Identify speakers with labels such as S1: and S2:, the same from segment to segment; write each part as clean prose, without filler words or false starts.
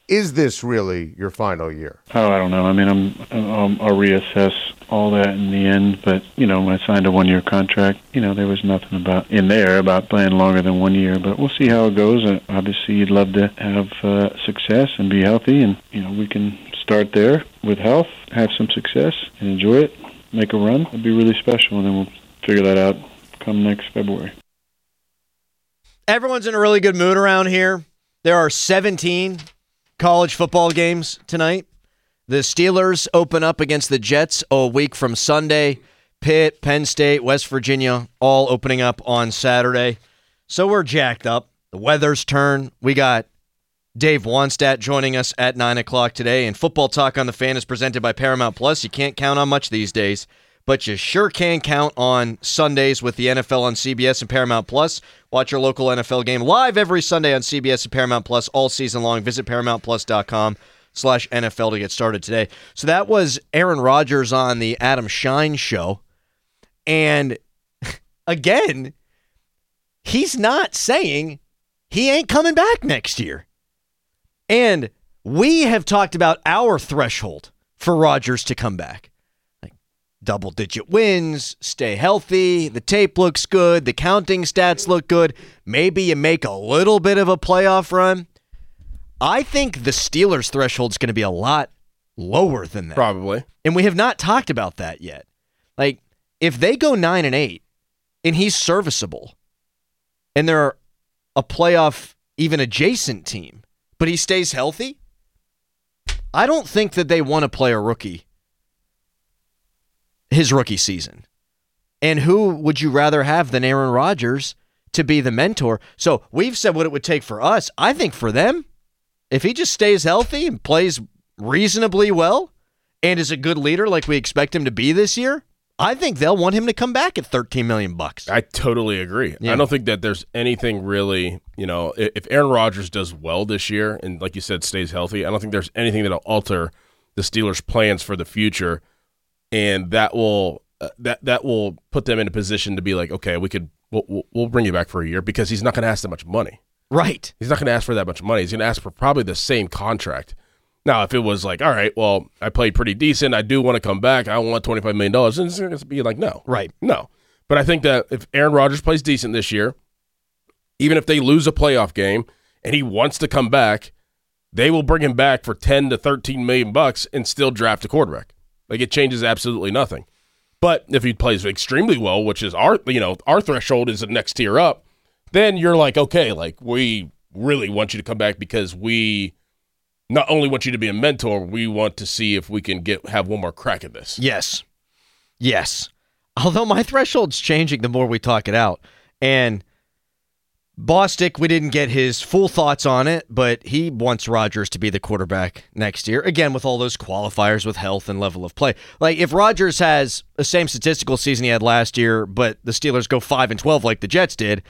S1: is this really your final year?
S2: Oh, I don't know. I mean, I'll reassess all that in the end. But, when I signed a 1-year contract, there was nothing about playing longer than 1 year. But we'll see how it goes. Obviously, you'd love to have success and be healthy. And, we can start there with health, have some success, and enjoy it, make a run. It'd be really special. And then we'll figure that out come next February.
S3: Everyone's in a really good mood around here. There are 17 college football games tonight. The Steelers open up against the Jets a week from Sunday. Pitt, Penn State, West Virginia, all opening up on Saturday. So we're jacked up. The weather's turned. We got Dave Wannstedt joining us at 9 o'clock today. And Football Talk on the Fan is presented by Paramount Plus. You can't count on much these days, but you sure can count on Sundays with the NFL on CBS and Paramount Plus. Watch your local NFL game live every Sunday on CBS and Paramount Plus all season long. Visit ParamountPlus.com/NFL to get started today. So that was Aaron Rodgers on the Adam Shine show. And again, he's not saying he ain't coming back next year. And we have talked about our threshold for Rodgers to come back. Double-digit wins, stay healthy, the tape looks good, the counting stats look good, maybe you make a little bit of a playoff run. I think the Steelers' threshold is going to be a lot lower than that.
S4: Probably.
S3: And we have not talked about that yet. Like, if they go 9-8 and he's serviceable and they're a playoff, even adjacent team, but he stays healthy, I don't think that they want to play a rookie his rookie season. And who would you rather have than Aaron Rodgers to be the mentor? So we've said what it would take for us. I think for them, if he just stays healthy and plays reasonably well and is a good leader like we expect him to be this year, I think they'll want him to come back at $13 million.
S4: I totally agree.
S3: Yeah.
S4: I don't think that there's anything really, if Aaron Rodgers does well this year and, like you said, stays healthy, I don't think there's anything that'll alter the Steelers' plans for the future. And that will put them in a position to be like, okay, we'll bring you back for a year, because he's not going to ask that much money.
S3: Right.
S4: He's not going to ask for that much money. He's going to ask for probably the same contract. Now, if it was like, all right, well, I played pretty decent, I do want to come back, I want $25 million, then it's going to be like, no.
S3: Right.
S4: No. But I think that if Aaron Rodgers plays decent this year, even if they lose a playoff game and he wants to come back, they will bring him back for $10 to $13 million and still draft a quarterback. Like, it changes absolutely nothing. But if he plays extremely well, which is our threshold is the next tier up, then you're like, okay, like, we really want you to come back, because we not only want you to be a mentor, we want to see if we can have one more crack at this.
S3: Yes. Although my threshold's changing the more we talk it out. And Bostic, we didn't get his full thoughts on it, but he wants Rodgers to be the quarterback next year. Again, with all those qualifiers with health and level of play. Like, if Rodgers has the same statistical season he had last year, but the Steelers go 5-12 like the Jets did,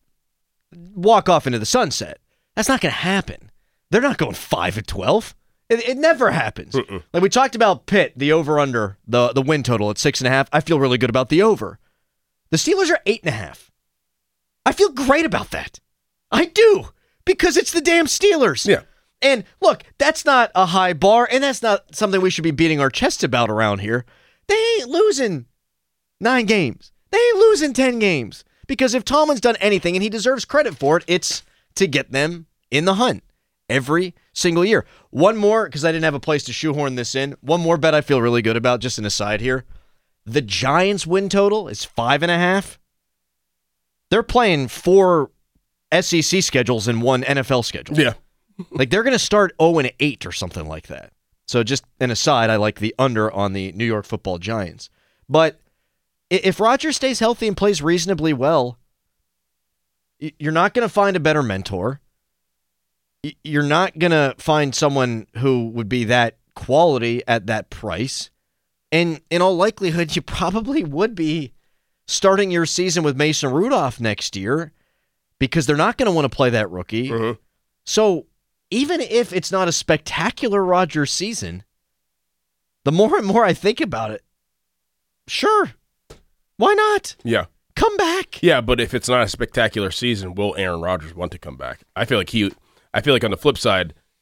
S3: walk off into the sunset. That's not going to happen. They're not going 5-12. It never happens. Like we talked about Pitt, the over-under, the win total at 6.5. I feel really good about the over. The Steelers are 8.5. I feel great about that. I do, because it's the damn Steelers.
S4: Yeah.
S3: And look, that's not a high bar, and that's not something we should be beating our chests about around here. They ain't losing 9 games. They ain't losing 10 games. Because if Tomlin's done anything, and he deserves credit for it, it's to get them in the hunt every single year. One more, because I didn't have a place to shoehorn this in. One more bet I feel really good about, just an aside here. The Giants' win total is 5.5. They're playing 4 SEC schedules and 1 NFL schedule.
S4: Yeah.
S3: Like, they're going to start 0-8 or something like that. So just an aside, I like the under on the New York Football Giants. But if Rodgers stays healthy and plays reasonably well, you're not going to find a better mentor. You're not going to find someone who would be that quality at that price. And in all likelihood, you probably would be starting your season with Mason Rudolph next year, because they're not going to want to play that rookie.
S4: Mm-hmm.
S3: So even if it's not a spectacular Rodgers season, the more and more I think about it, sure, why not?
S4: Yeah.
S3: Come back.
S4: Yeah, but if it's not a spectacular season, will Aaron Rodgers want to come back? I feel like on the flip side,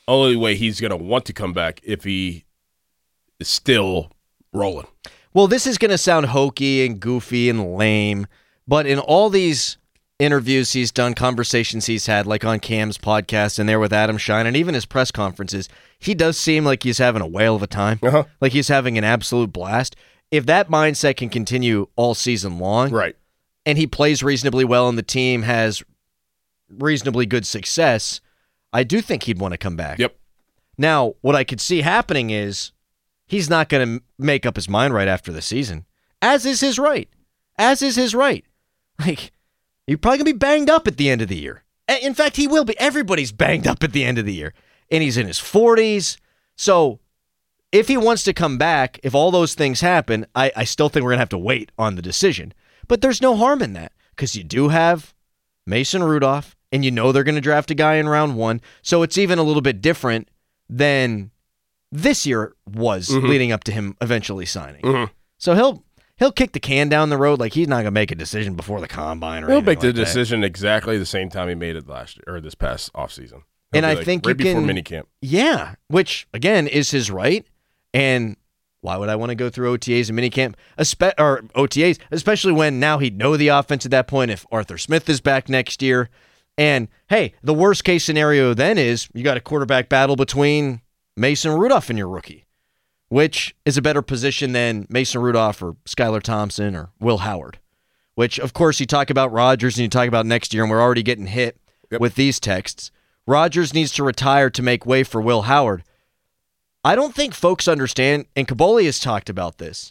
S4: only way he's going to want to come back if he is still rolling.
S3: Well, this is going to sound hokey and goofy and lame, but in all these interviews he's done, conversations he's had, like on Cam's podcast and there with Adam Shine, and even his press conferences, he does seem like he's having a whale of a time. Like he's having an absolute blast. If that mindset can continue all season long,
S4: right,
S3: and he plays reasonably well and the team has reasonably good success, I do think he'd want to come back.
S4: Yep.
S3: Now, what I could see happening is he's not going to make up his mind right after the season, as is his right. As is his right. Like, you're probably going to be banged up at the end of the year. In fact, he will be. Everybody's banged up at the end of the year. And he's in his 40s. So if he wants to come back, if all those things happen, I still think we're going to have to wait on the decision. But there's no harm in that because you do have Mason Rudolph, and you know they're going to draft a guy in round 1. So it's even a little bit different than this year was leading up to him eventually signing. So he'll kick the can down the road. Like, he's not going to make a decision before the combine or anything.
S4: He'll make the
S3: like that.
S4: decision exactly the same time he made it last year or this past offseason.
S3: And I think
S4: right
S3: you
S4: before
S3: can,
S4: minicamp.
S3: Yeah, which again is his right. And why would I want to go through OTAs and minicamp, or OTAs, especially when now he'd know the offense at that point if Arthur Smith is back next year. And hey, the worst case scenario then is you got a quarterback battle between Mason Rudolph and your rookie, which is a better position than Mason Rudolph or Skylar Thompson or Will Howard, which of course you talk about Rodgers and you talk about next year, and we're already getting hit with these texts. Rodgers needs to retire to make way for Will Howard. I don't think folks understand, and Kaboli has talked about this.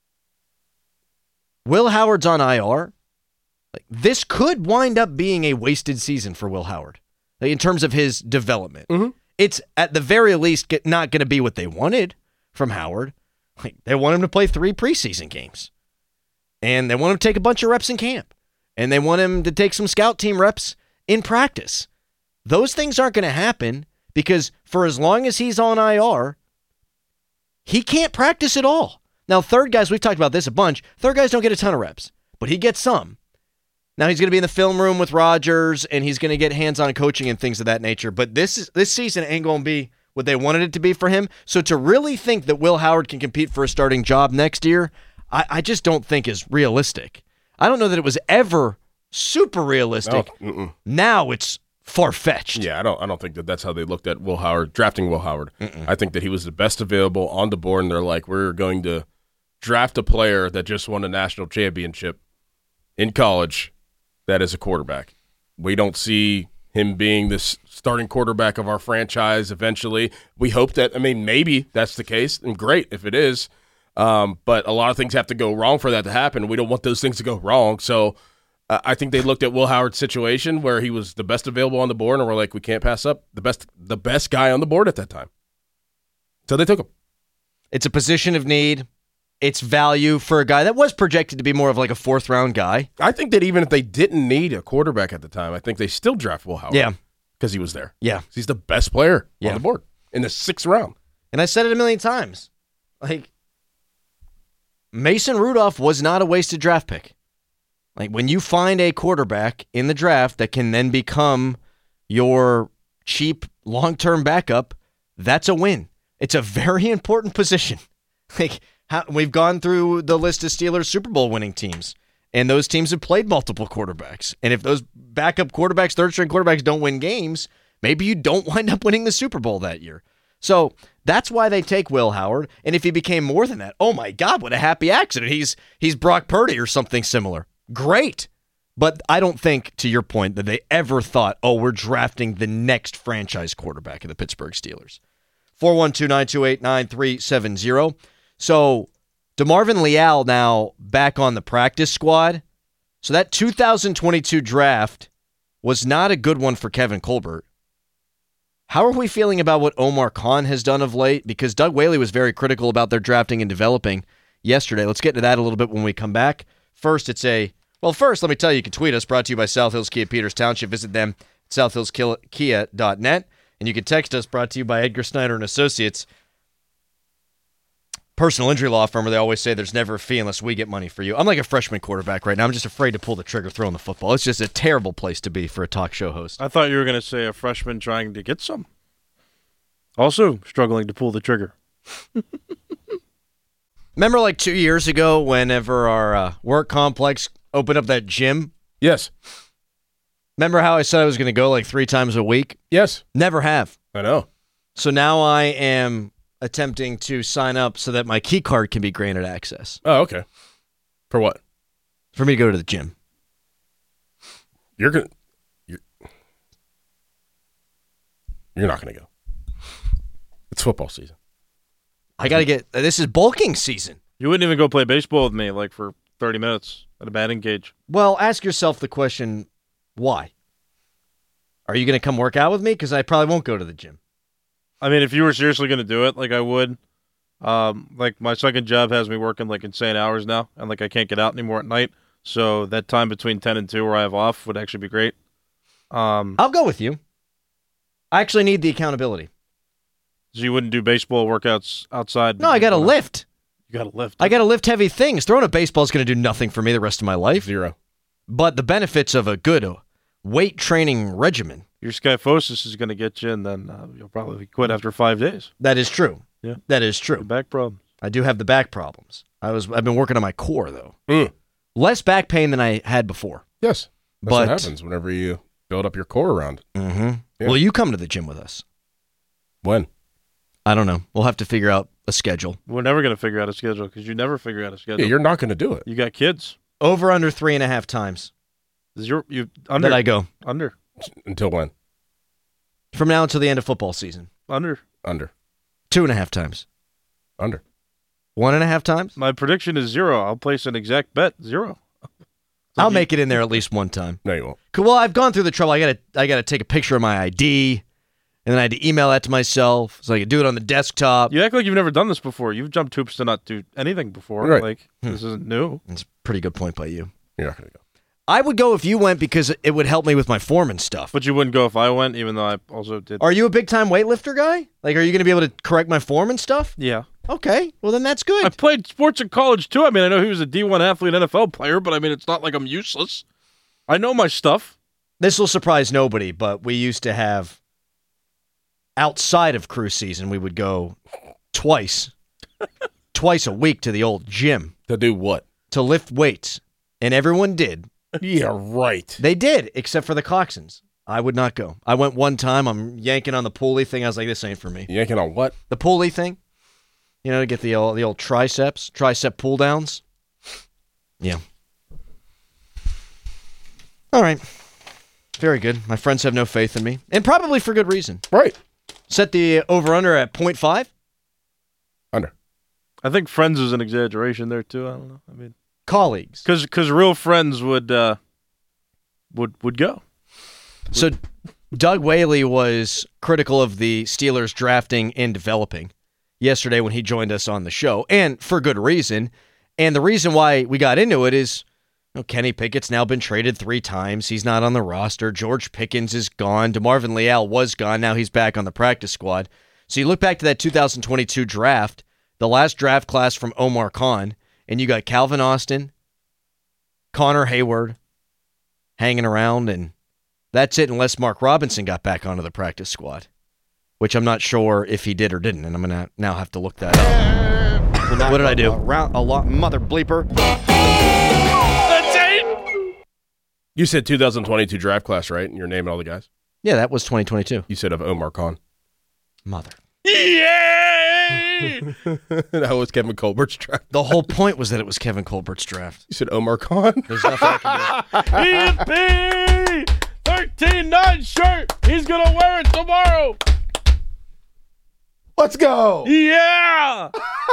S3: Will Howard's on IR. Like, this could wind up being a wasted season for Will Howard, like, in terms of his development. It's at the very least not going to be what they wanted from Howard. Like, they want him to play 3 preseason games, and they want him to take a bunch of reps in camp, and they want him to take some scout team reps in practice. Those things aren't going to happen because for as long as he's on IR, he can't practice at all. Now, third guys, we've talked about this a bunch. Third guys don't get a ton of reps, but he gets some. Now, he's going to be in the film room with Rodgers, and he's going to get hands-on coaching and things of that nature. But this season ain't going to be what they wanted it to be for him. So to really think that Will Howard can compete for a starting job next year, I just don't think is realistic. I don't know that it was ever super realistic. Now it's far-fetched.
S4: Yeah, I don't think that's how they looked at Will Howard, drafting Will Howard. I think that he was the best available on the board, and they're like, we're going to draft a player that just won a national championship in college that is a quarterback. We don't see him being this starting quarterback of our franchise eventually. We hope that, maybe that's the case, and great if it is, but a lot of things have to go wrong for that to happen. We don't want those things to go wrong, so I think they looked at Will Howard's situation where he was the best available on the board, and we're like, we can't pass up the best guy on the board at that time. So they took him.
S3: It's a position of need. It's value for a guy that was projected to be more of like a 4th-round guy.
S4: I think that even if they didn't need a quarterback at the time, I think they still draft Will Howard.
S3: Yeah.
S4: Because he was there.
S3: Yeah.
S4: He's the best player on the board in the 6th round.
S3: And I said it a million times. Like, Mason Rudolph was not a wasted draft pick. Like, when you find a quarterback in the draft that can then become your cheap long-term backup, that's a win. It's a very important position. Like, we've gone through the list of Steelers Super Bowl winning teams, and those teams have played multiple quarterbacks. And if those backup quarterbacks, third-string quarterbacks don't win games, maybe you don't wind up winning the Super Bowl that year. So that's why they take Will Howard. And if he became more than that, oh my God, what a happy accident. He's Brock Purdy or something similar. Great. But I don't think, to your point, that they ever thought, oh, we're drafting the next franchise quarterback of the Pittsburgh Steelers. 412-928-9370. So DeMarvin Leal now back on the practice squad. So that 2022 draft was not a good one for Kevin Colbert. How are we feeling about what Omar Khan has done of late? Because Doug Whaley was very critical about their drafting and developing yesterday. Let's get to that a little bit when we come back. First, let me tell you can tweet us, brought to you by South Hills Kia Peters Township. Visit them at southhillskia.net. And you can text us, brought to you by Edgar Snyder and Associates, personal injury law firm where they always say there's never a fee unless we get money for you. I'm like a freshman quarterback right now. I'm just afraid to pull the trigger throwing the football. It's just a terrible place to be for a talk show host.
S5: I thought you were going to say a freshman trying to get some. Also struggling to pull the trigger.
S3: Remember like 2 years ago whenever our work complex opened up that gym?
S4: Yes.
S3: Remember how I said I was going to go like 3 times a week?
S4: Yes.
S3: Never have.
S4: I know.
S3: So now I am attempting to sign up so that my key card can be granted access
S4: Oh, okay. For what?
S3: for me to go to the gym.
S4: You're not going to go. It's football season.
S3: I got to get, this is bulking season.
S5: You wouldn't even go play baseball with me like for 30 minutes at a batting cage.
S3: Well, ask yourself the question, why? Are you going to come work out with me? Because I probably won't go to the gym.
S5: I mean, if you were seriously going to do it, like I would. Like my second job has me working like insane hours now, and like I can't get out anymore at night. So that time between 10 and 2 where I have off would actually be great.
S3: I'll go with you. I actually need the accountability.
S5: So you wouldn't do baseball workouts outside?
S3: No, I got to lift.
S5: You got to lift.
S3: I got to lift heavy things. Throwing a baseball is going to do nothing for me the rest of my life.
S4: 0.
S3: But the benefits of a good weight training regimen.
S5: Your skyphosis is going to get you, and then you'll probably quit after 5 days.
S3: That is true.
S5: Yeah.
S3: That is
S5: Your
S3: true.
S5: back problems.
S3: I do have the back problems. I've been working on my core though.
S4: Mm.
S3: Less back pain than I had before.
S4: Yes. That's
S3: But-
S4: what happens whenever you build up your core around it.
S3: Mm-hmm.
S4: Yeah.
S3: Will you come to the gym with us?
S4: When?
S3: I don't know. We'll have to figure out a schedule.
S5: We're never going to figure out a schedule because you never figure out a schedule.
S4: Yeah, you're not going to do it.
S5: You got kids.
S3: Over under 3.5 times
S5: You under
S3: that I go.
S5: under
S4: Until when?
S3: From now until the end of football season.
S5: under.
S4: Under.
S3: 2.5 times.
S4: Under.
S3: 1.5 times.
S5: My prediction is 0. I'll place an exact bet 0.
S3: I'll make it in there at least one time.
S4: No, you won't.
S3: Well, I've gone through the trouble. I gotta take a picture of my ID, and then I had to email that to myself so I could do it on the desktop.
S5: You act like you've never done this before. You've jumped hoops to not do anything before.
S4: Right.
S5: Like this isn't new.
S3: That's a pretty good point by you.
S4: You're not going to go.
S3: I would go if you went because it would help me with my form and stuff.
S5: But you wouldn't go if I went, even though I also did.
S3: Are you a big time weightlifter guy? Like, are you going to be able to correct my form and stuff?
S5: Yeah.
S3: Okay, well then that's
S5: I
S3: good.
S5: played sports in college too. I mean, I know he was a D1 athlete, NFL player, but I mean, it's not like I'm useless. I know my stuff.
S3: This will surprise nobody, but we used to have, outside of crew season, we would go twice a week to the old gym
S4: To do what?
S3: to lift weights, and everyone did.
S4: Yeah, right.
S3: They did, except for the Coxons. I would not go. I went one time. I'm yanking on the pulley thing. I was like, this ain't for me.
S4: Yanking on what?
S3: The pulley thing, you know, to get the old tricep pull downs. Yeah. All right. Very good. My friends have no faith in me, and probably for good reason.
S4: Right.
S3: Set the over-under at 0.5.
S4: Under.
S5: I think friends is an exaggeration there too. I don't know. I mean,
S3: Colleagues.
S5: because real friends would go.
S3: So Doug Whaley was critical of the Steelers drafting and developing yesterday when he joined us on the show, and for good reason. And the reason why we got into it is, you know, Kenny Pickett's now been traded 3 times. He's not on the roster. George Pickens is gone. DeMarvin Leal was gone. Now he's back on the practice squad. So you look back to that 2022 draft, the last draft class from Omar Khan, and you got Calvin Austin, Connor Hayward hanging around, and that's it unless Mark Robinson got back onto the practice squad, which I'm not sure if he did or didn't, and I'm going to now have to look that up. What did I do? A lot, mother bleeper.
S4: You said 2022 draft class, right? And you're naming all the guys?
S3: Yeah, that was 2022.
S4: You said of Omar Khan.
S3: Mother.
S5: Yay!
S4: That was Kevin Colbert's draft.
S3: The whole point was that it was Kevin Colbert's draft.
S4: You said Omar Khan?
S3: There's nothing I can do.
S5: EMP 13-9 shirt. He's gonna wear it tomorrow.
S4: Let's go.
S5: Yeah.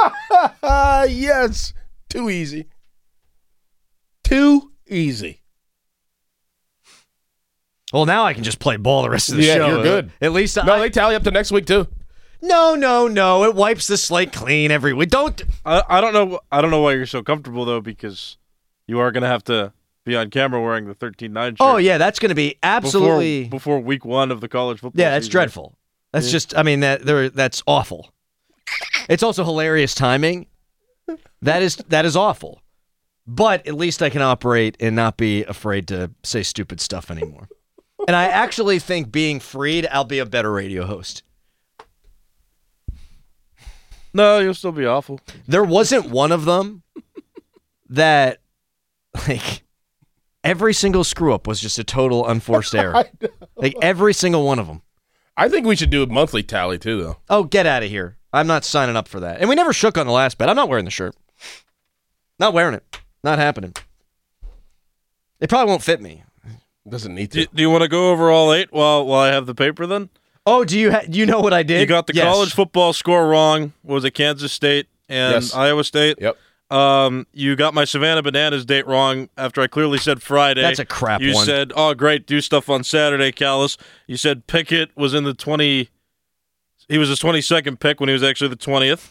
S4: Yes. Too easy. Too easy.
S3: Well, now I can just play ball the rest of the
S4: Yeah,
S3: show.
S4: you're good.
S3: At least
S4: No, they tally up to next week, too.
S3: No. It wipes the slate clean every week. Don't.
S5: I don't know. I don't know why you're so comfortable though, because you are gonna have to be on camera wearing the 13-9 shirt.
S3: Oh, yeah, that's going to be absolutely.
S5: before week 1 of the college football.
S3: Yeah, that's
S5: season.
S3: dreadful. That's just, I mean, that's awful. It's also hilarious timing. That is awful. But at least I can operate and not be afraid to say stupid stuff anymore. And I actually think being freed, I'll be a better radio host.
S5: No, you'll still be awful.
S3: There wasn't one of them that, like, every single screw up was just a total unforced error. Like, every single one of them.
S4: I think we should do a monthly tally too, though.
S3: Oh, get out of here. I'm not signing up for that. And we never shook on the last bet. I'm not wearing the shirt. Not wearing it. Not happening. It probably won't fit me.
S4: Doesn't need to.
S5: Do you want to go over all 8 while I have the paper then?
S3: Oh, do you know what I did?
S5: You got the
S3: Yes.
S5: college football score wrong. Was it Kansas State and
S4: Yes.
S5: Iowa State?
S4: Yep.
S5: You got my Savannah Bananas date wrong after I clearly said Friday.
S3: That's a crap
S5: You
S3: one.
S5: said, oh, great, do stuff on Saturday, Callis. You said Pickett was in the 20. He was his 22nd pick when he was actually the 20th.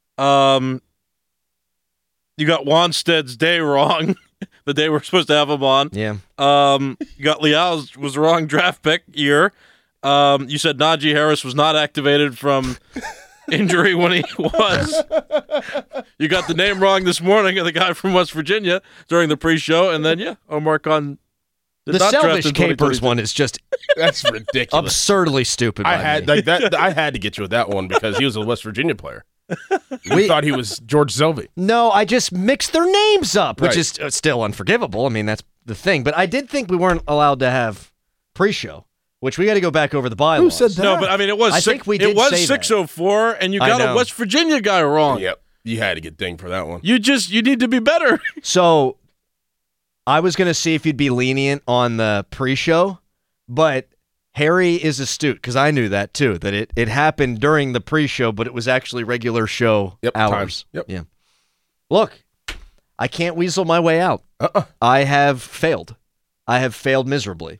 S5: You got Wanstead's day wrong, the day we're supposed to have him on.
S3: Yeah.
S5: You got Leal's was the wrong draft pick year. You said Najee Harris was not activated from injury when he was. You got the name wrong this morning of the guy from West Virginia during the pre-show, and then Omar Khan did
S3: The
S5: not draft
S3: Selfish
S5: in
S3: Capers
S5: 2022.
S3: one is just
S4: That's ridiculous.
S3: absurdly stupid.
S4: I
S3: by
S4: had
S3: me.
S4: like that. I had to get you with that one because he was a West Virginia player. We
S3: We-
S4: thought he was George Selvey.
S3: No, I just mixed their names up, which
S4: Right.
S3: is still unforgivable. I mean, that's the thing. But I did think we weren't allowed to have pre-show, which we got to go back over the bylaws.
S4: Who said that?
S5: No, but I mean, it was
S3: I think we did
S5: it was
S3: say that.
S5: 604, and you
S3: I
S5: got a
S3: know.
S5: West Virginia guy wrong.
S4: Yep. You had to get dinged for that one.
S5: You need to be better.
S3: So I was going to see if you'd be lenient on the pre-show, but Harry is astute because I knew that too, that it happened during the pre-show, but it was actually regular show
S4: Yep,
S3: hours.
S4: times. Yep.
S3: Yeah. Look, I can't weasel my way out.
S4: Uh-uh.
S3: I have failed. I have failed miserably.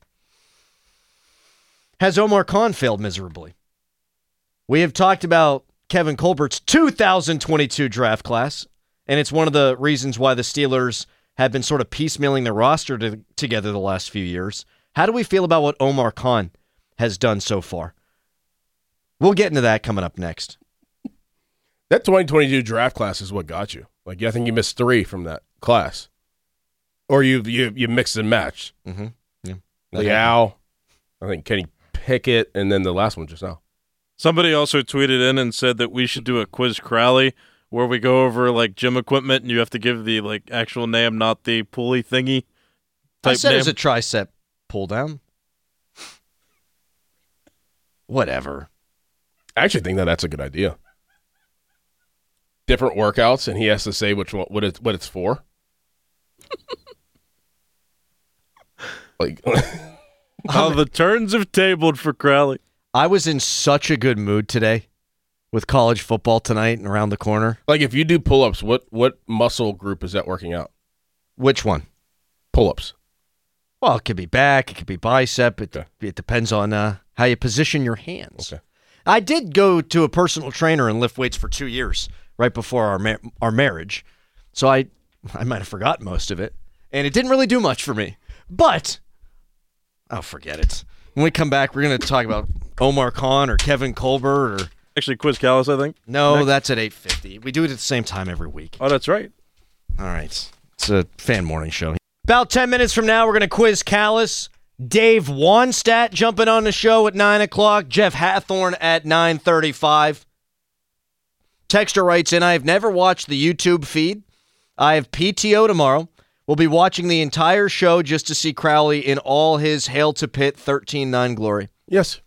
S3: Has Omar Khan failed miserably? We have talked about Kevin Colbert's 2022 draft class, and it's one of the reasons why the Steelers have been sort of piecemealing their roster together the last few years. How do we feel about what Omar Khan has done so far? We'll get into that coming up next.
S4: That 2022 draft class is what got you. Like, I think you missed 3 from that class, or you mixed and matched.
S3: Mm-hmm. Yeah.
S4: Leal, I think Kenny Pickett, and then the last one just now.
S5: Somebody also tweeted in and said that we should do a quiz Crowley where we go over like gym equipment and you have to give the like actual name, not the pulley thingy
S3: I
S5: type
S3: said
S5: name.
S3: it's a tricep pull down. Whatever.
S4: I actually think that's a good idea. Different workouts, and he has to say which one, what it's for. Like,
S5: How the turns have tabled for Crowley.
S3: I was in such a good mood today with college football tonight and around the corner.
S4: like if you do pull-ups, what muscle group is that working out?
S3: Which one?
S4: Pull-ups.
S3: Well, it could be back, it could be bicep. It
S4: Okay.
S3: depends on how you position your hands.
S4: Okay.
S3: I did go to a personal trainer and lift weights for 2 years right before our marriage, so I might have forgotten most of it, and it didn't really do much for me. But I'll forget it. When we come back, we're going to talk about Omar Khan or Kevin Colbert or
S5: Actually, quiz Callis, I think.
S3: no,
S5: Next.
S3: that's at 8:50. We do it at the same time every week.
S5: Oh, that's right.
S3: All right. It's a fan morning show. About 10 minutes from now, we're going to quiz Callis. Dave Wannstedt jumping on the show at 9 o'clock. Jeff Hathorn at 9:35. Texter writes in, I have never watched the YouTube feed. I have PTO tomorrow. We'll be watching the entire show just to see Crowley in all his Hail to Pitt 13-9 glory.
S4: Yes.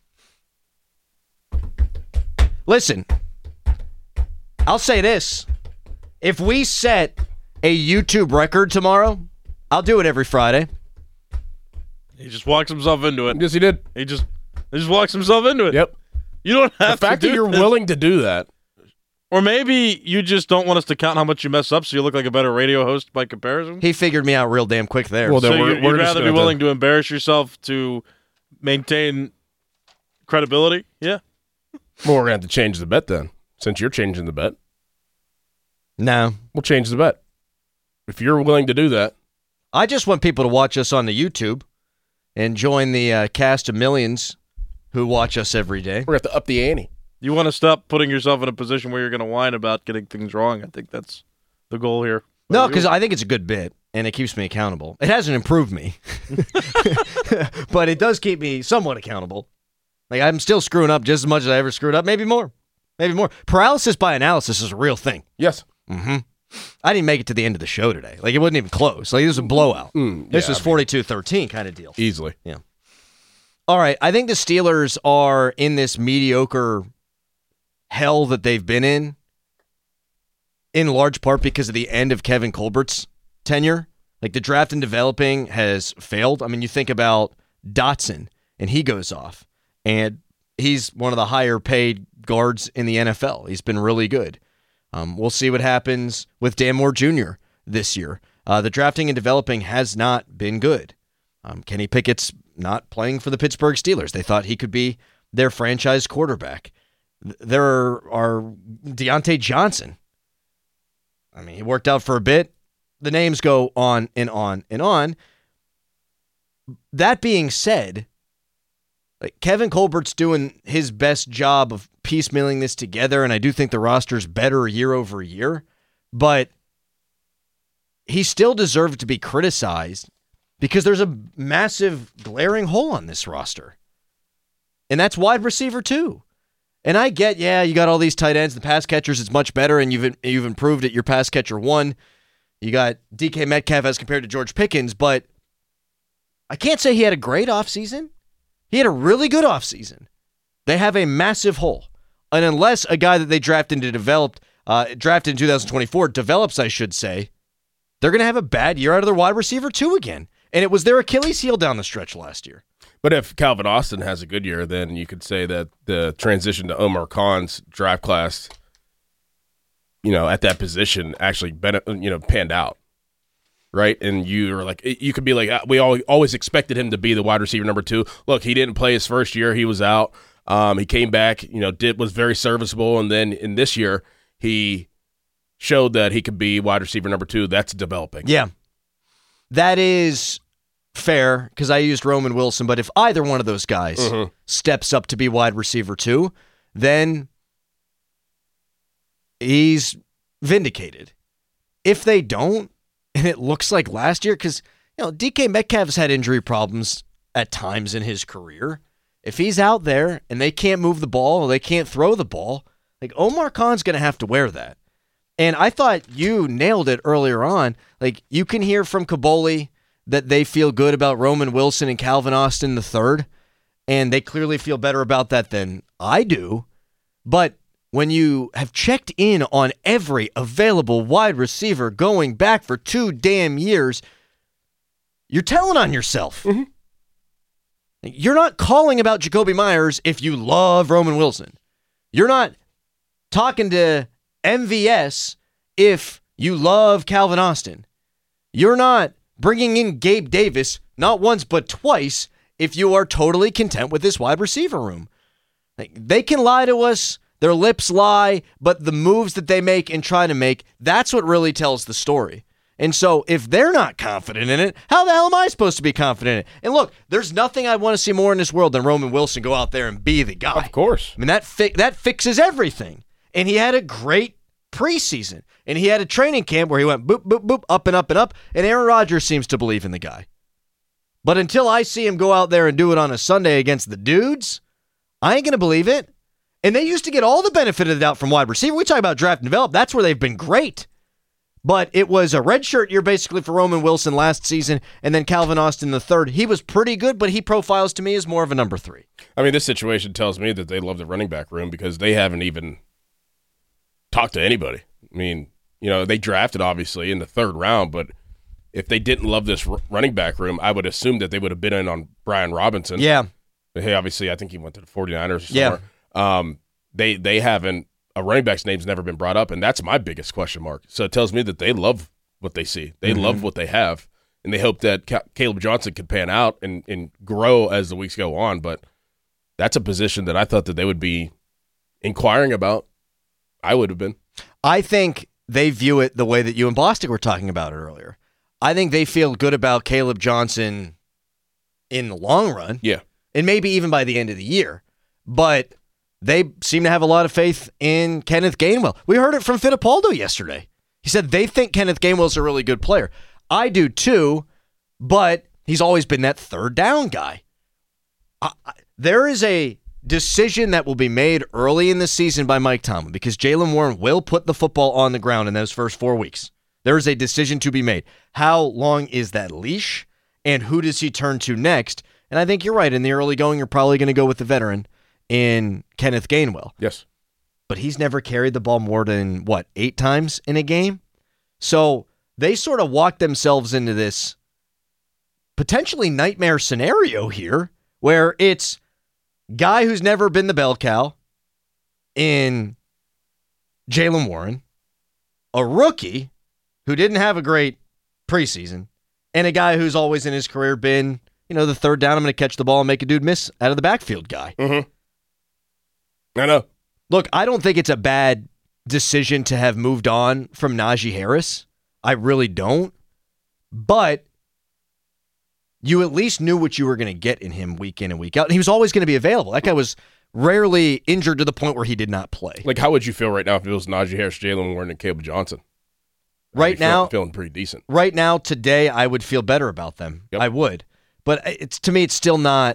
S3: Listen, I'll say this. If we set a YouTube record tomorrow, I'll do it every Friday.
S5: He just walks himself into it.
S4: Yes, he did.
S5: He just walks himself into it.
S4: Yep.
S5: You don't
S4: The
S5: have
S4: fact
S5: to
S4: that
S5: do
S4: you're
S5: this.
S4: willing to do that.
S5: Or maybe you just don't want us to count how much you mess up so you look like a better radio host by comparison.
S3: He figured me out real damn quick there.
S4: Well,
S5: So
S4: then we're
S5: you'd
S4: just
S5: rather be
S4: gonna
S5: willing to embarrass yourself to maintain credibility? Yeah.
S4: Well, we're going to have to change the bet then. Since you're changing the bet,
S3: No.
S4: we'll change the bet. If you're willing to do that.
S3: I just want people to watch us on the YouTube and join the cast of millions who watch us every day.
S4: We're going to have to up the ante.
S5: You want to stop putting yourself in a position where you're going to whine about getting things wrong. I think that's the goal here.
S3: No, because I think it's a good bit, and it keeps me accountable. It hasn't improved me, but it does keep me somewhat accountable. Like, I'm still screwing up just as much as I ever screwed up, maybe more. Maybe more. Paralysis by analysis is a real thing.
S4: Yes.
S3: I didn't make it to the end of the show today. Like, it wasn't even close. Like, it was a blowout. This was 42-13 kind of deal.
S4: Easily.
S3: Yeah. All right. I think the Steelers are in this mediocre hell that they've been in large part because of the end of Kevin Colbert's tenure. Like, the draft and developing has failed. I mean, you think about Dotson, and he goes off, and he's one of the higher paid guards in the NFL. He's been really good. We'll see what happens with Dan Moore Jr. this year. The drafting and developing has not been good. Kenny Pickett's not playing for the Pittsburgh Steelers. They thought he could be their franchise quarterback. There are Deontay Johnson. I mean, he worked out for a bit. The names go on and on and on. That being said, like, Kevin Colbert's doing his best job of piecemealing this together, and I do think the roster's better year over year, but he still deserved to be criticized because there's a massive glaring hole on this roster. And that's wide receiver too. And I get, you got all these tight ends, the pass catchers is much better, and you've improved at your pass catcher one. You got DK Metcalf as compared to George Pickens, but I can't say he had a great offseason. He had a really good offseason. They have a massive hole. And unless a guy that they drafted in 2024, develops, I should say, they're going to have a bad year out of their wide receiver too again. And it was their Achilles heel down the stretch last year.
S4: But if Calvin Austin has a good year, then you could say that the transition to Omar Khan's draft class, at that position actually panned out. Right? And you could be like, we always expected him to be the wide receiver number 2. Look, he didn't play his first year. He was out. He came back, was very serviceable. And then in this year, he showed that he could be wide receiver number 2. That's developing.
S3: Yeah. That is fair because I used Roman Wilson. But if either one of those guys steps up to be wide receiver 2, then he's vindicated. If they don't, and it looks like last year, because DK Metcalf's had injury problems at times in his career. If he's out there and they can't move the ball or they can't throw the ball, like, Omar Khan's going to have to wear that. And I thought you nailed it earlier on. Like, you can hear from Kaboli that they feel good about Roman Wilson and Calvin Austin III, and they clearly feel better about that than I do. But when you have checked in on every available wide receiver going back for 2 damn years, you're telling on yourself. You're not calling about Jacoby Myers if you love Roman Wilson. You're not talking to MVS if you love Calvin Austin. You're not bringing in Gabe Davis, not once but twice, if you are totally content with this wide receiver room. Like, they can lie to us. Their lips lie, but the moves that they make and try to make, that's what really tells the story. And so if they're not confident in it, how the hell am I supposed to be confident in it? And look, there's nothing I want to see more in this world than Roman Wilson go out there and be the guy.
S4: Of course.
S3: I mean, that fixes everything. And he had a great preseason. And he had a training camp where he went boop, boop, boop, up and up and up. And Aaron Rodgers seems to believe in the guy. But until I see him go out there and do it on a Sunday against the dudes, I ain't going to believe it. And they used to get all the benefit of the doubt from wide receiver. We talk about draft and develop. That's where they've been great. But it was a redshirt year basically for Roman Wilson last season, and then Calvin Austin III. He was pretty good, but he profiles to me as more of a number 3.
S4: I mean, this situation tells me that they love the running back room because they haven't even talked to anybody. I mean, they drafted obviously in the 3rd round, but if they didn't love this running back room, I would assume that they would have been in on Brian Robinson.
S3: Yeah.
S4: But hey, obviously, I think he went to the 49ers or somewhere. Yeah. They haven't, a running back's name's never been brought up, and that's my biggest question mark. So it tells me that they love what they see. They love what they have, and they hope that Caleb Johnson can pan out and grow as the weeks go on. But that's a position that I thought that they would be inquiring about. I would have been. I
S3: think they view it the way that you and Bostic were talking about it earlier. I think they feel good about Caleb Johnson in the long run.
S4: Yeah.
S3: And maybe even by the end of the year. But they seem to have a lot of faith in Kenneth Gainwell. We heard it from Fittipaldo yesterday. He said they think Kenneth Gainwell's a really good player. I do too, but he's always been that 3rd down guy. There is a decision that will be made early in the season by Mike Tomlin, because Jaylen Warren will put the football on the ground in those first 4 weeks. There is a decision to be made. How long is that leash, and who does he turn to next? And I think you're right. In the early going, you're probably going to go with the veteran in Kenneth Gainwell.
S4: Yes.
S3: But he's never carried the ball more than, 8 times in a game? So they sort of walked themselves into this potentially nightmare scenario here, where it's guy who's never been the bell cow in Jaylen Warren, a rookie who didn't have a great preseason, and a guy who's always in his career been, the third down, I'm going to catch the ball and make a dude miss out of the backfield guy.
S4: Mm-hmm. I know.
S3: Look, I don't think it's a bad decision to have moved on from Najee Harris. I really don't. But you at least knew what you were going to get in him week in and week out. And he was always going to be available. That guy was rarely injured to the point where he did not play.
S4: Like, how would you feel right now if it was Najee Harris, Jaylen Warren, and Caleb Johnson?
S3: Right now,
S4: feeling pretty decent.
S3: Right now, today, I would feel better about them. Yep. I would. But to me, it's still not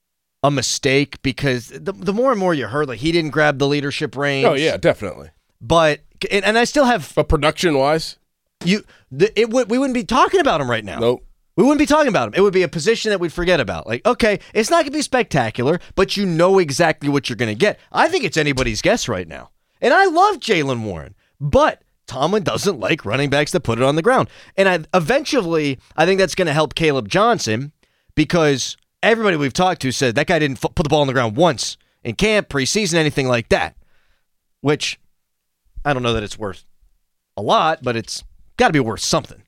S3: a mistake, because the more and more you heard, like, he didn't grab the leadership reins.
S4: Oh, yeah, definitely.
S3: But, and I still have...
S4: But production-wise?
S3: We wouldn't be talking about him right now.
S4: Nope.
S3: We wouldn't be talking about him. It would be a position that we'd forget about. Like, okay, it's not going to be spectacular, but you know exactly what you're going to get. I think it's anybody's guess right now. And I love Jaylen Warren, but Tomlin doesn't like running backs that put it on the ground. And eventually, I think that's going to help Caleb Johnson, because everybody we've talked to said that guy didn't put the ball on the ground once in camp, preseason, anything like that, which I don't know that it's worth a lot, but it's got to be worth something.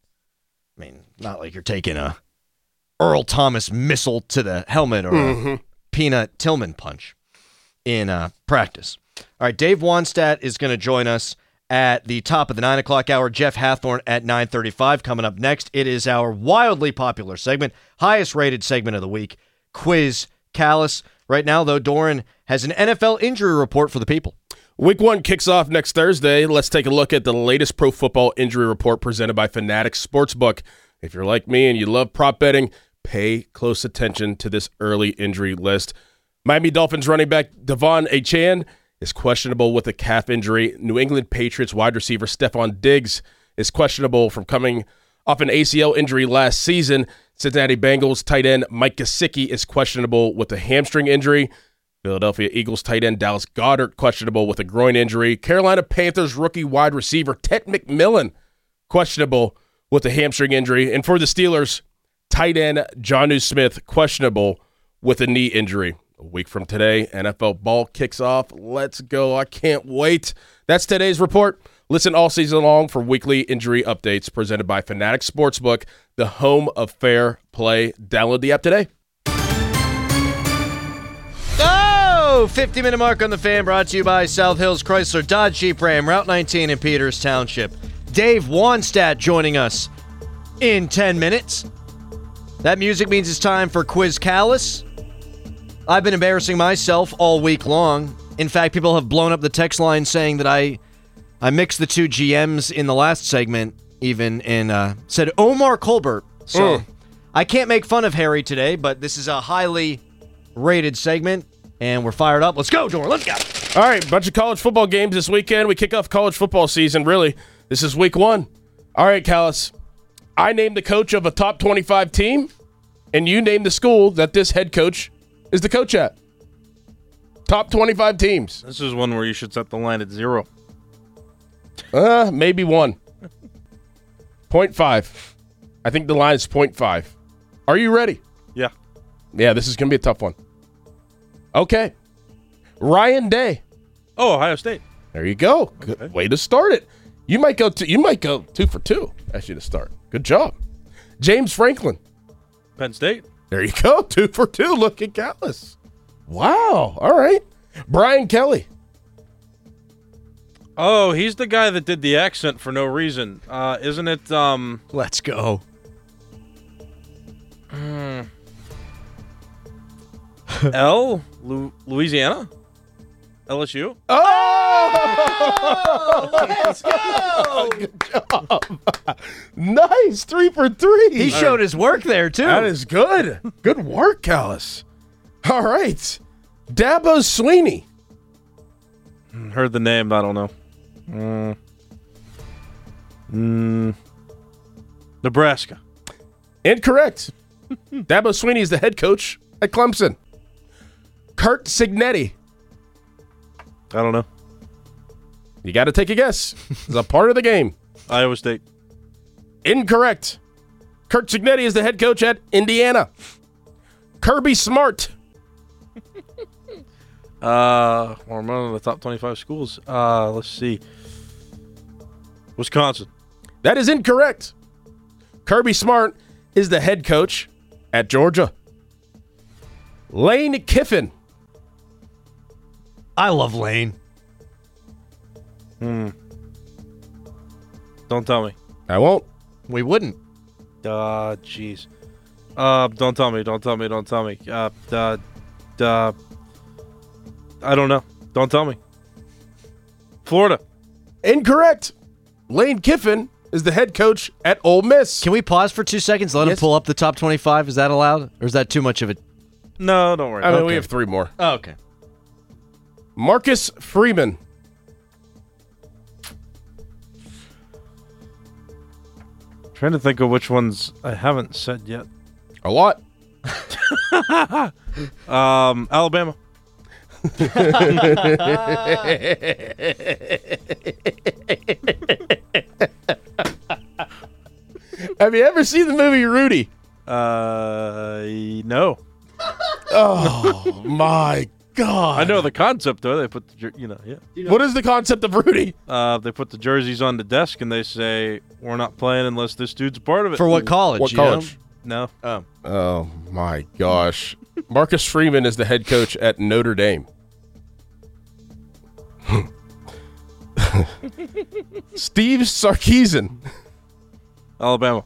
S3: I mean, not like you're taking a Earl Thomas missile to the helmet or a Peanut Tillman punch in practice. All right, Dave Wannstedt is going to join us at the top of the 9 o'clock hour. Jeff Hathorn at 9:35 coming up next. It is our wildly popular segment, highest rated segment of the week, Quiz Callus. Right now, though, Doran has an NFL injury report for the people.
S4: Week 1 kicks off next Thursday. Let's take a look at the latest pro football injury report presented by Fanatics Sportsbook. If you're like me and you love prop betting, pay close attention to this early injury list. Miami Dolphins running back Devon Achane is questionable with a calf injury. New England Patriots wide receiver Stephon Diggs is questionable from coming off an ACL injury last season. Cincinnati Bengals tight end Mike Gesicki is questionable with a hamstring injury. Philadelphia Eagles tight end Dallas Goedert questionable with a groin injury. Carolina Panthers rookie wide receiver Ted McMillan questionable with a hamstring injury. And for the Steelers, tight end Jonnu Smith questionable with a knee injury. A week from today, NFL ball kicks off. Let's go. I can't wait. That's today's report. Listen all season long for weekly injury updates presented by Fanatics Sportsbook, the home of fair play. Download the app today.
S3: 50-minute mark on the Fan, brought to you by South Hills Chrysler Dodge Jeep Ram, Route 19 in Peters Township. Dave Wannstedt joining us in 10 minutes. That music means it's time for Quiz Callus. I've been embarrassing myself all week long. In fact, people have blown up the text line saying that I mixed the two GMs in the last segment even, and said Omar Colbert. So I can't make fun of Harry today, but this is a highly rated segment. And we're fired up. Let's go, Doran. Let's go.
S4: All right, bunch of college football games this weekend. We kick off college football season, really. This is week 1. All right, Callus. I named the coach of a top 25 team, and you named the school that this head coach is the coach at. Top 25 teams.
S5: This is one where you should set the line at 0.
S4: Maybe 1. 0.5. I think the line is 0.5. Are you ready?
S5: Yeah.
S4: Yeah, this is going to be a tough one. Okay. Ryan Day.
S5: Oh, Ohio State.
S4: There you go. Good way to start it. You might go 2 for 2 actually to start. Good job. James Franklin.
S5: Penn State.
S4: There you go. 2 for 2. Look at Callus. Wow. All right. Brian Kelly.
S5: Oh, he's the guy that did the accent for no reason. Isn't it
S3: Let's go.
S5: Louisiana? LSU?
S4: Oh! Let's go! Good job. Nice. 3 for 3.
S3: He showed his work there, too.
S4: That is good. Good work, Callus. All right. Dabo Sweeney.
S5: Heard the name, I don't know. Nebraska.
S4: Incorrect. Dabo Sweeney is the head coach at Clemson. Kurt Cignetti.
S5: I don't know.
S4: You got to take a guess. It's a part of the game.
S5: Iowa State.
S4: Incorrect. Kurt Cignetti is the head coach at Indiana. Kirby Smart.
S5: Well, I'm running the top 25 schools. Let's see. Wisconsin.
S4: That is incorrect. Kirby Smart is the head coach at Georgia. Lane Kiffin.
S3: I love Lane.
S5: Don't tell me.
S4: I won't.
S3: We wouldn't.
S5: Jeez. Don't tell me. Don't tell me. Don't tell me. I don't know. Don't tell me. Florida.
S4: Incorrect. Lane Kiffin is the head coach at Ole Miss.
S3: Can we pause for 2 seconds? Let him pull up the top 25. Is that allowed? Or is that too much of a...
S5: No, don't worry.
S4: I mean, we
S3: Okay.
S4: have 3 more.
S3: Oh, okay.
S4: Marcus Freeman.
S5: Trying to think of which ones I haven't said yet.
S4: A lot.
S5: Alabama.
S4: Have you ever seen the movie Rudy?
S5: No.
S4: Oh, my God.
S5: I know the concept though. They put the, yeah.
S4: What is the concept of Rudy?
S5: They put the jerseys on the desk and they say we're not playing unless this dude's a part of it.
S3: For what college?
S4: What
S3: you know?
S4: college?
S5: No.
S3: Oh.
S4: Oh, my gosh. Marcus Freeman is the head coach at Notre Dame. Steve Sarkisian.
S5: Alabama.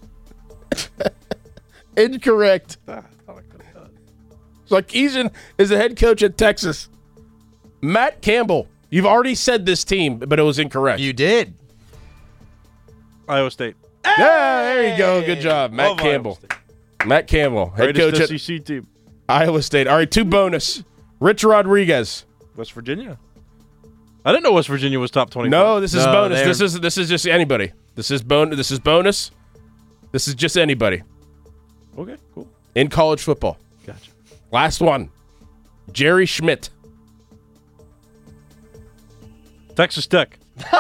S4: Incorrect. Sarkisian is the head coach at Texas. Matt Campbell. You've already said this team, but it was incorrect.
S3: You did.
S5: Iowa State.
S4: Yeah, there you go. Good job. Matt
S5: Love Iowa
S4: Campbell.
S5: State.
S4: Matt Campbell, head
S5: Greatest
S4: coach at
S5: SEC team.
S4: Iowa State. All right, 2 bonus. Rich Rodriguez.
S5: West Virginia. I didn't know West Virginia was top 25.
S4: No, this is
S3: No,
S4: bonus.
S3: they're-
S4: This is just anybody. This is bonus. This is just anybody
S5: Okay, cool.
S4: in college football.
S5: Gotcha.
S4: Last one. Jerry Schmidt.
S5: Texas Tech.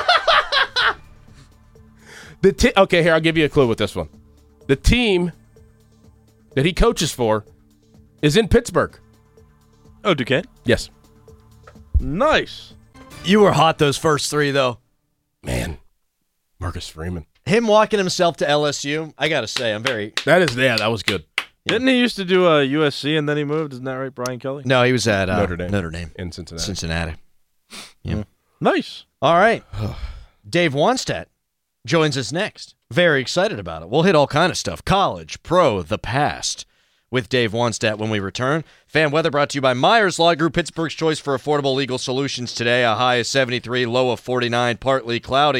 S4: Okay, here, I'll give you a clue with this one. The team that he coaches for is in Pittsburgh.
S5: Oh, Duquesne.
S4: Yes.
S5: Nice.
S3: You were hot those first 3, though.
S4: Man, Marcus Freeman.
S3: Him walking himself to LSU, I got to say, I'm very...
S4: That was good.
S5: Didn't he used to do USC and then he moved? Isn't that right, Brian Kelly?
S3: No, he was at
S4: Notre Dame.
S3: Notre Dame.
S4: In Cincinnati.
S3: Cincinnati.
S5: Nice.
S3: All right. Dave Wanstedt joins us next. Very excited about it. We'll hit all kind of stuff. College, pro, the past. With Dave Wanstedt when we return. Fan weather brought to you by Myers Law Group, Pittsburgh's choice for affordable legal solutions today. A high of 73, low of 49, partly cloudy.